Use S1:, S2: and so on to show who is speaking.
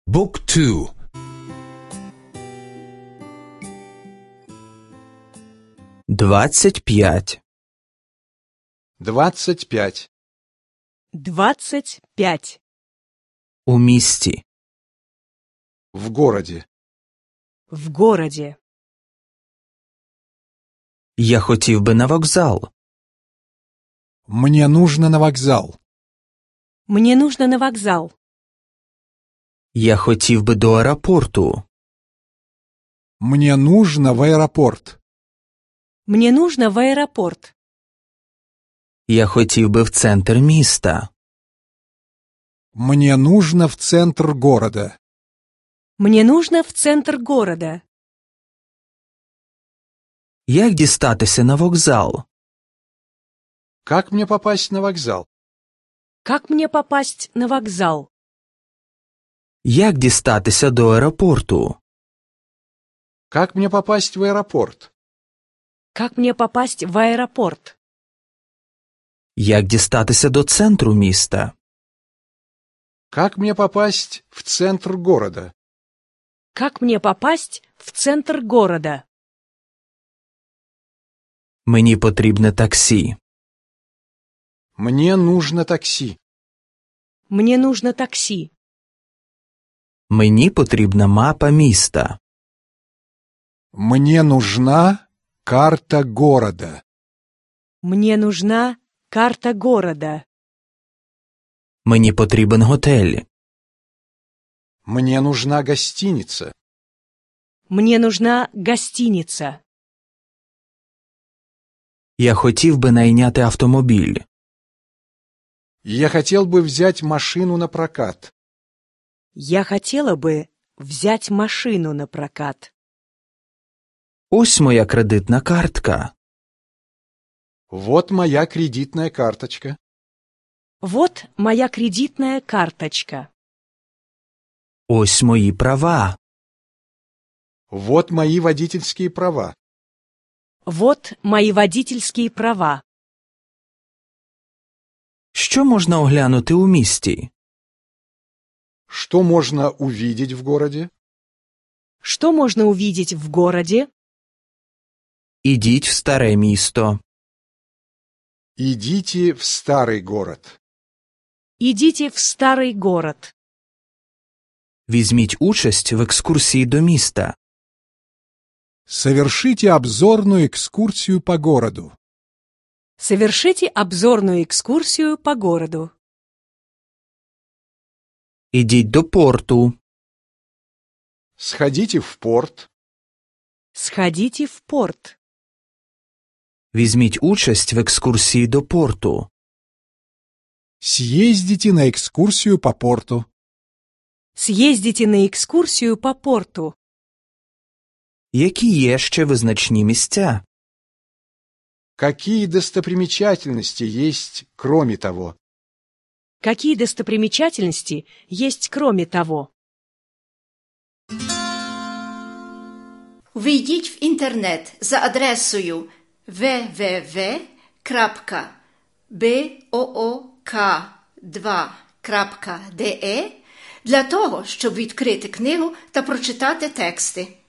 S1: Book 2.
S2: 25.
S3: 25.
S4: 25.
S2: У місті.
S3: В городе.
S4: В городе.
S2: Я хотів би на вокзал.
S3: Мне нужно на вокзал.
S4: Мне нужно на вокзал.
S2: Я хотів би до аеропорту.
S3: Мне нужно в аэропорт.
S4: Мне нужно в аэропорт.
S2: Я хотів би в центр міста.
S3: Мне нужно в центр города.
S4: Мне нужно в центр города.
S2: Як дістатися на вокзал?
S3: Как мне попасть на вокзал?
S4: Как мне попасть на вокзал?
S2: Як дістатися до аеропорту?
S3: Как мне попасть в аэропорт?
S4: Как мне попасть в аэропорт?
S2: Як дістатися до центру міста?
S3: Как мне попасть в центр города?
S4: Как мне попасть в центр города?
S2: Мені потрібне таксі.
S3: Мне нужно такси.
S4: Мне нужно такси.
S2: Мені потрібна мапа міста.
S3: Мне нужна карта города.
S4: Мне нужна карта города.
S2: Мені потрібен готель.
S3: Мне нужна гостиница.
S4: Мне нужна гостиница.
S2: Я хотів би найняти автомобіль.
S3: Я хотел бы взять машину на прокат.
S4: Я хотела бы взять машину на прокат.
S2: Ось моя кредитна картка.
S3: Вот моя кредитная карточка.
S4: Вот моя кредитная карточка.
S2: Ось мої права.
S3: Вот мои водительские права.
S4: Вот мои водительские права.
S2: Що можна оглянути у місті?
S3: Что можно увидеть в городе?
S4: Что можно увидеть в городе?
S2: Ідіть в старе місто.
S3: Идите в старый город.
S4: Идите в старый город.
S2: Візьміть участь в екскурсії до міста.
S3: Совершите обзорную экскурсию по городу.
S4: Совершите обзорную экскурсию по городу.
S2: Ідіть до порту.
S3: Сходите в порт.
S4: Сходите в порт.
S2: Візьміть участь в екскурсії до порту.
S3: Съездите на экскурсию по порту.
S4: Съездите на экскурсию по порту.
S2: Які є ще визначні місця?
S3: Какие достопримечательности есть, кроме того?
S4: Какие достопримечательности есть кроме того?
S5: Вийдіть в інтернет за адресою www.book2.de для того, щоб відкрити книгу та прочитати тексти.